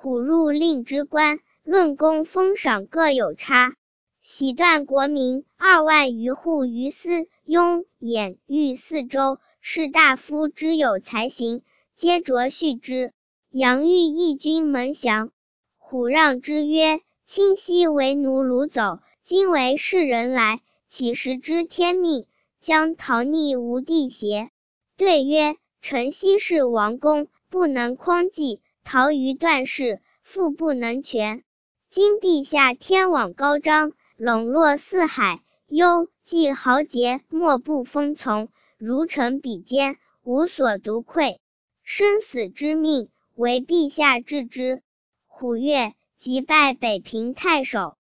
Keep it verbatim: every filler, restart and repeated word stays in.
虎入令之官，论功封赏各有差。喜断国民二万余户于司、雍、兖、豫四州，士大夫之有才行，皆擢恤之。杨欲义军门降，虎让之曰：清昔为奴虏走，今为士人来，岂食之天命，将逃逆无地邪？对曰：臣昔是王公，不能匡济，逃于段氏，复不能全。今陛下天网高张，冷落四海，忧既豪杰莫不封从，如臣比肩，无所独愧，生死之命，唯陛下治之。虎曰：即拜北平太守。